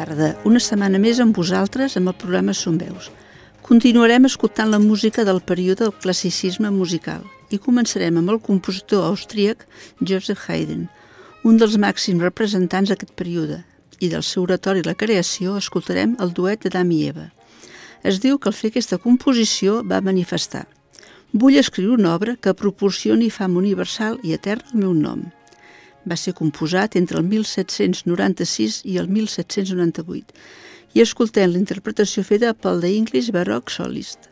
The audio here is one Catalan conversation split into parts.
tarda, una setmana més amb vosaltres amb el programa Som Veus. Continuarem escoltant la música del període del classicisme musical i començarem amb el compositor austríac Joseph Haydn, un dels màxims representants d'aquest període, i del seu oratori La creació escoltarem el duet d'Adam i Eva. Es diu que al fer aquesta composició va manifestar: vull escriure una obra que proporcioni fama universal i eterna al meu nom. Va ser composat entre el 1796 i el 1798 i escoltem la interpretació feta pel The English Baroque Solist.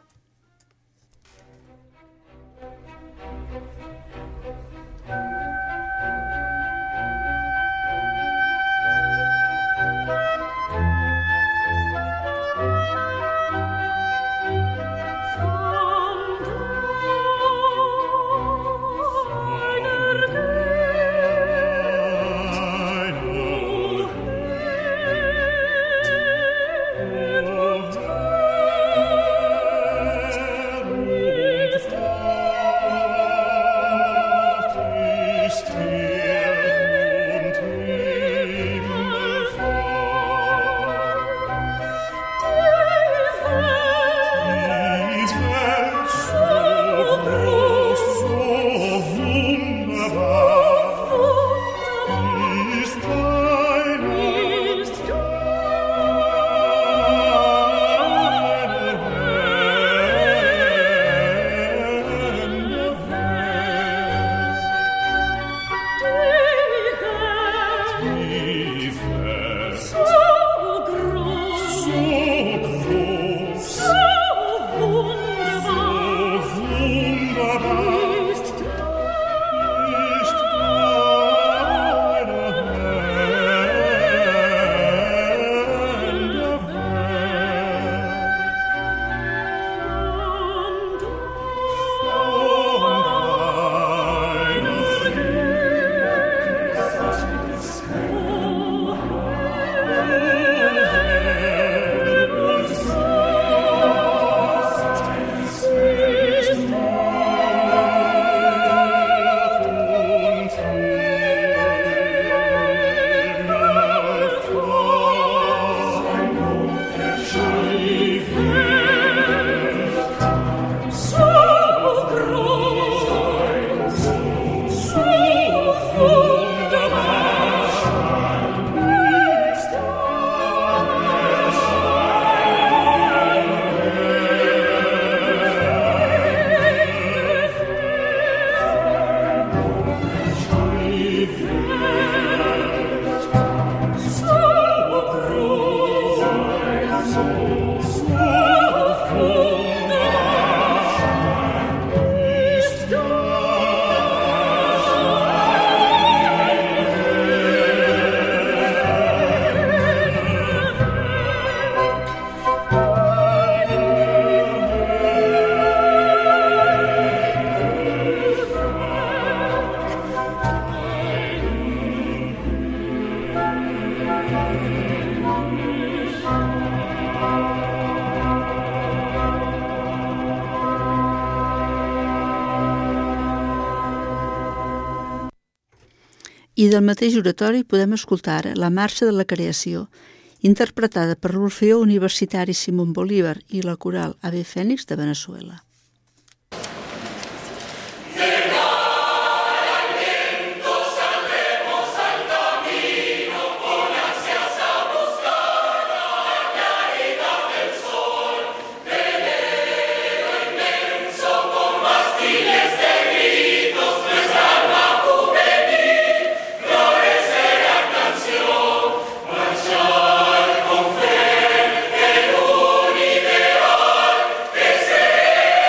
I del mateix oratori podem escoltar ara la Marxa de la Creació, interpretada per l'Orfeó Universitari Simón Bolívar i la coral Ave Fénix de Veneçuela. Sea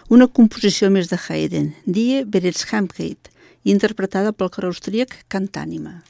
una composició més de Haydn, Die Bereitschampkeit, interpretada pel cor austríac Cantànima.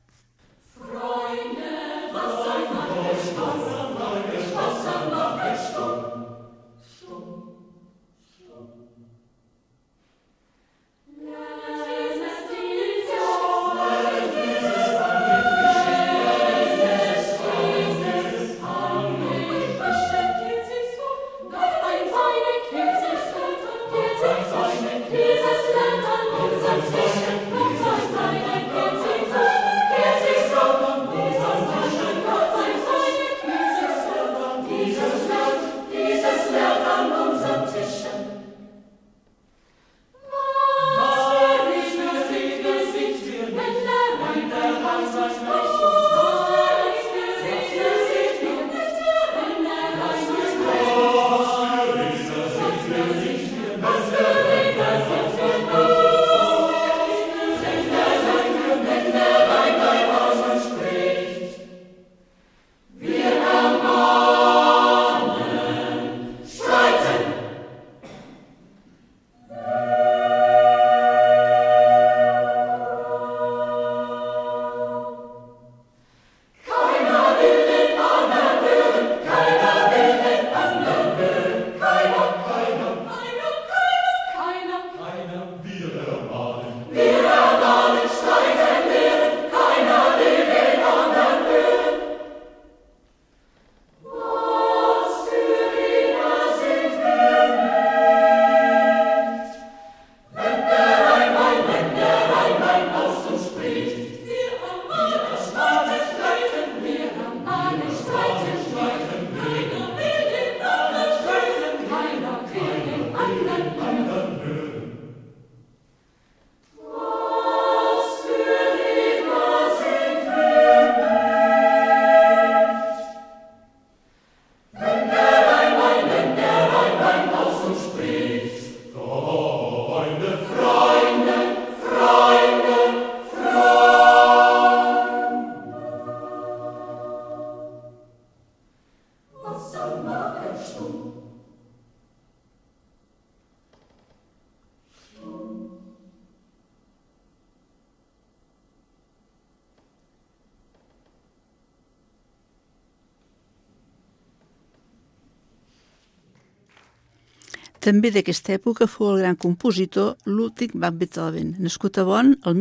També d'aquesta època fou el gran compositor Ludwig van Beethoven, nascut a Bonn el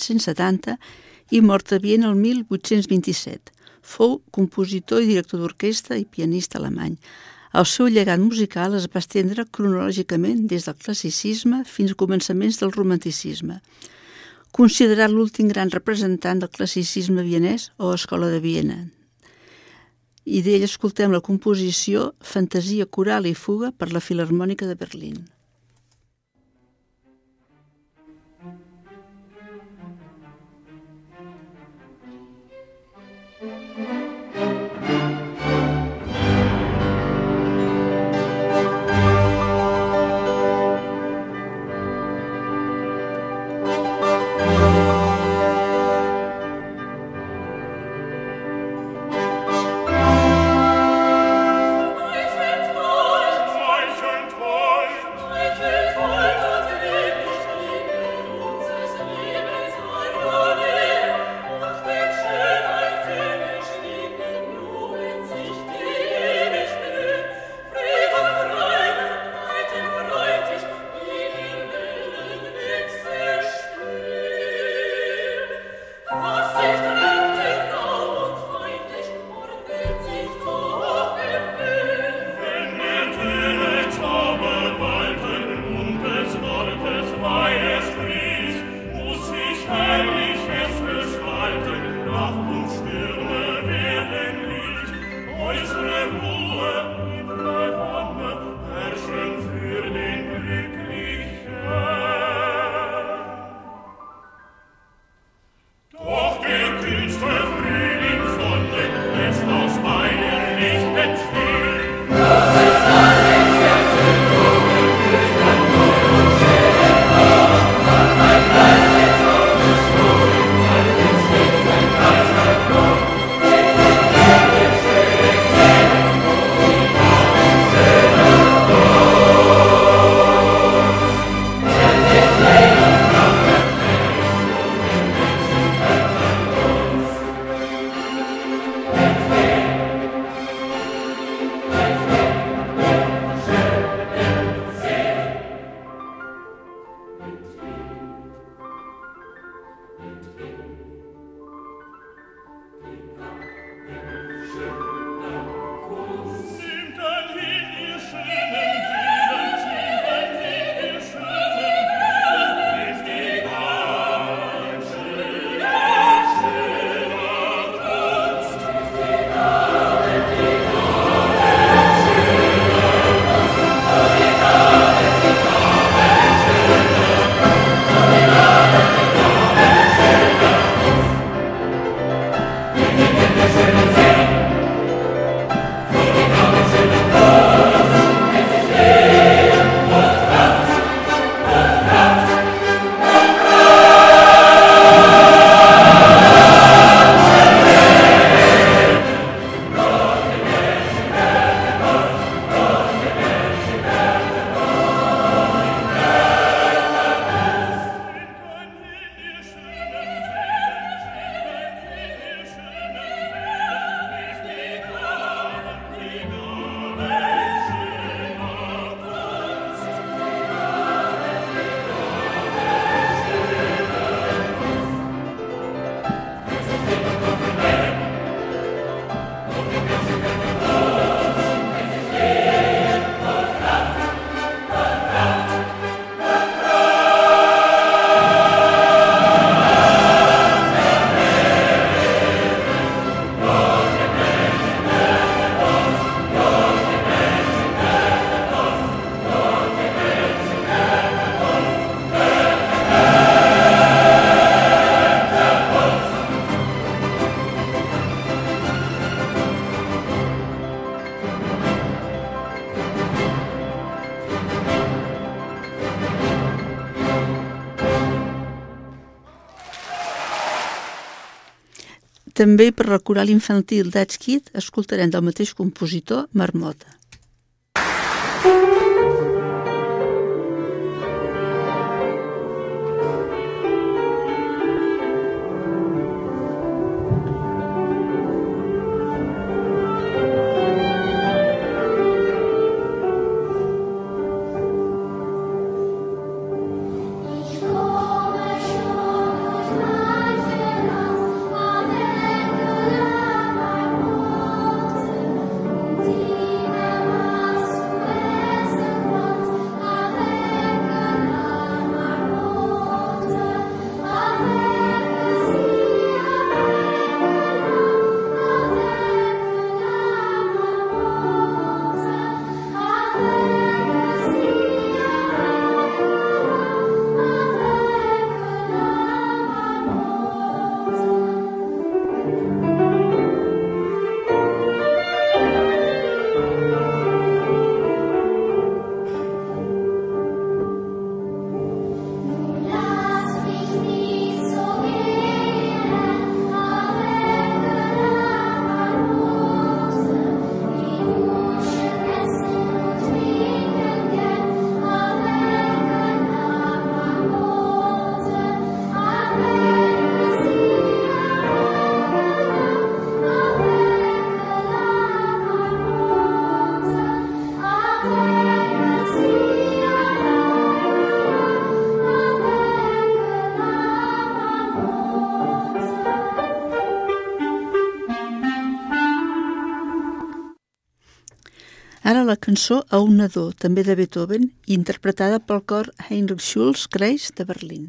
1770 i mort a Viena el 1827. Fou compositor i director d'orquestra i pianista alemany. El seu llegat musical es va estendre cronològicament des del classicisme fins a començaments del romanticisme. Considerat l'últim gran representant del classicisme vienès o Escola de Viena. I d'ell escoltem la composició Fantasia coral i fuga per la Filharmònica de Berlín. també per la coral infantil Dutch Kid escoltarem del mateix compositor Marmota. Ara la cançó A un nadó, també de Beethoven, interpretada pel cor Heinrich Schulz Kreis de Berlín.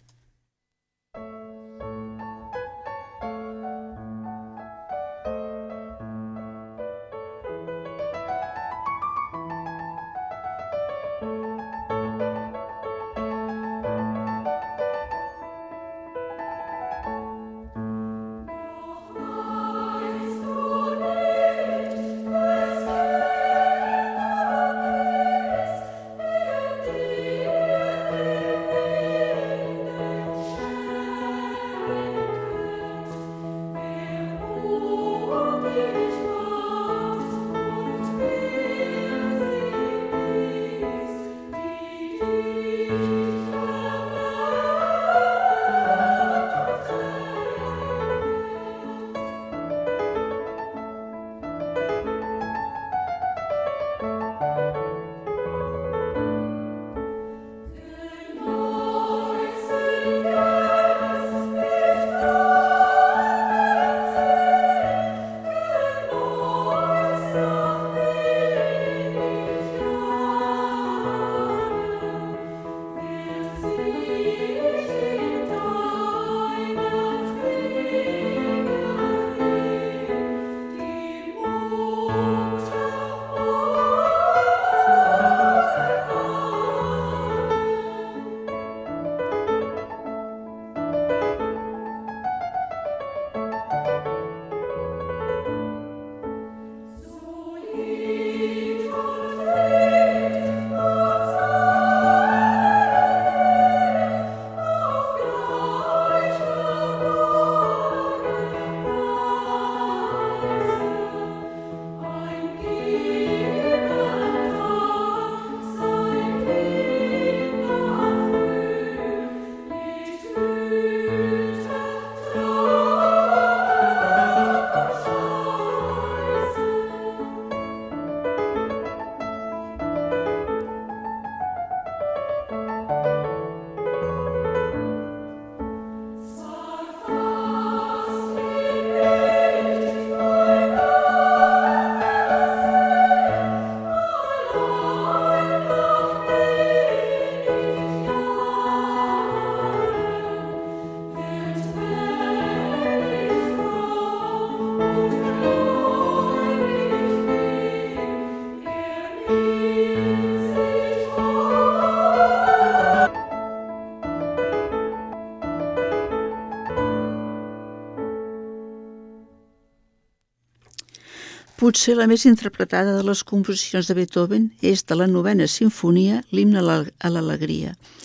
Potser la més interpretada de les composicions de Beethoven és de la 9ª simfonia, l'himne a l'alegria.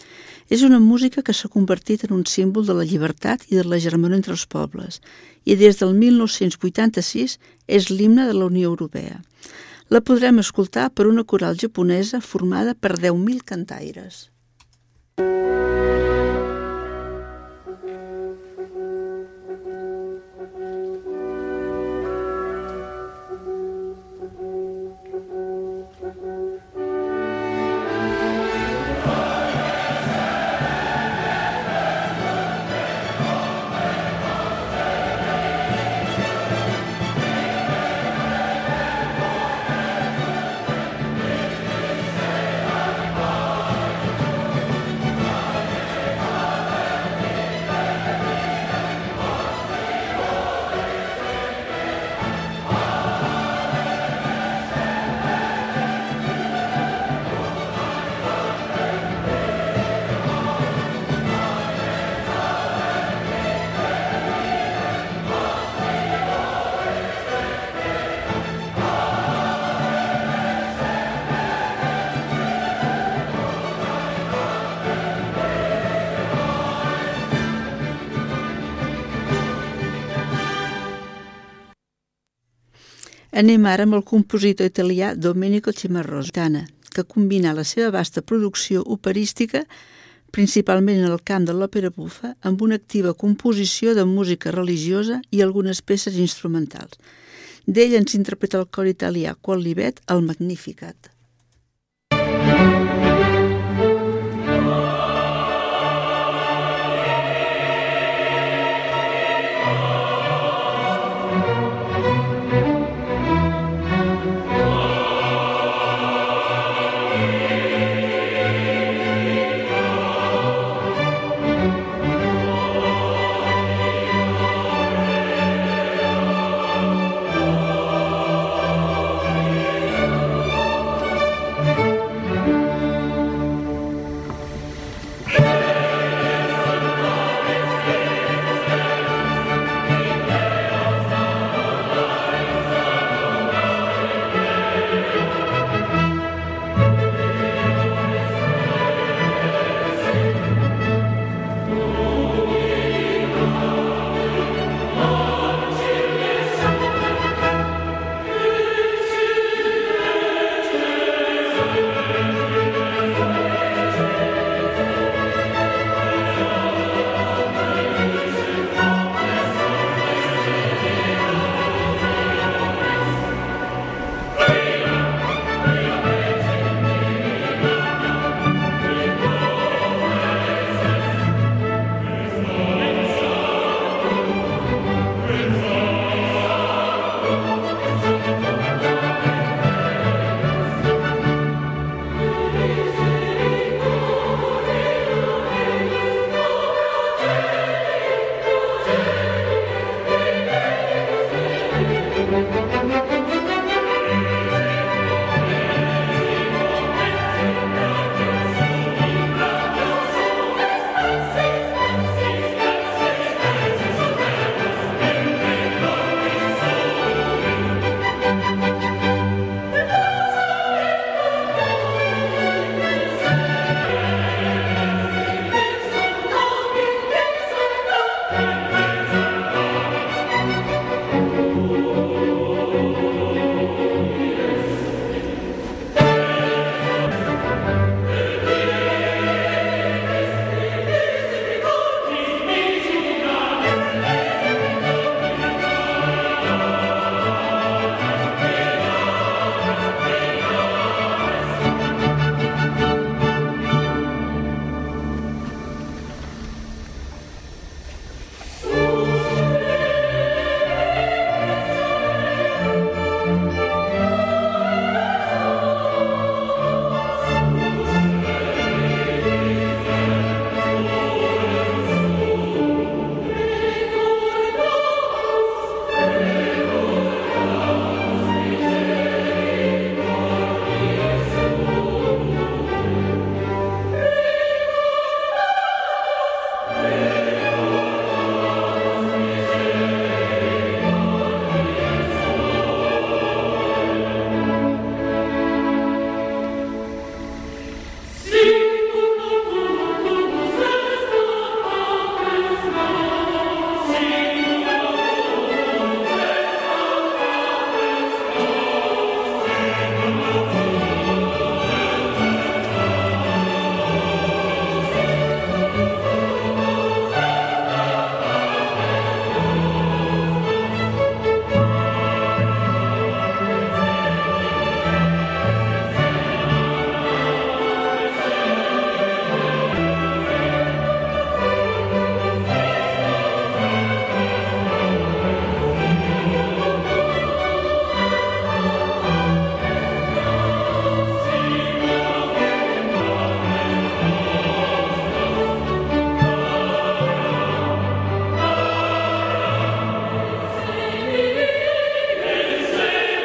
És una música que s'ha convertit en un símbol de la llibertat i de la germanor entre els pobles i des del 1986 és l'himne de la Unió Europea. La podrem escoltar per una coral japonesa formada per 10.000 cantaires. Anem ara amb el compositor italià Domenico Cimarosa, que combina la seva vasta producció operística, principalment en el camp de l'òpera bufa, amb una activa composició de música religiosa i algunes peces instrumentals. D'ell ens interpreta el cor italià Quol Livet el Magnificat.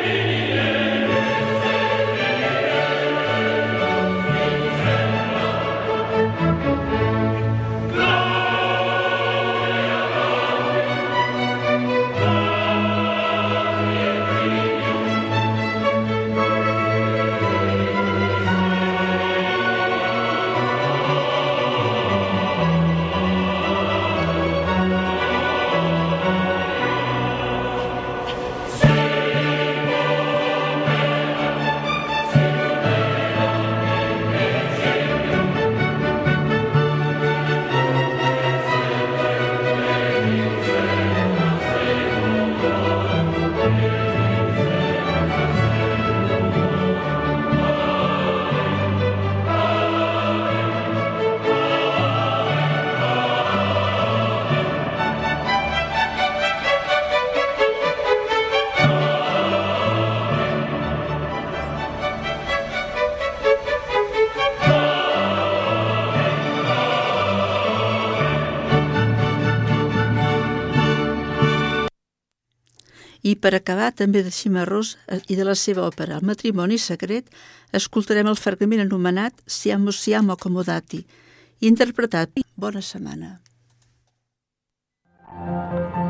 I per acabar, també de Cimarosa i de la seva òpera El matrimoni secret, escoltarem el fragment anomenat Siamo accomodati, interpretat. Bona setmana.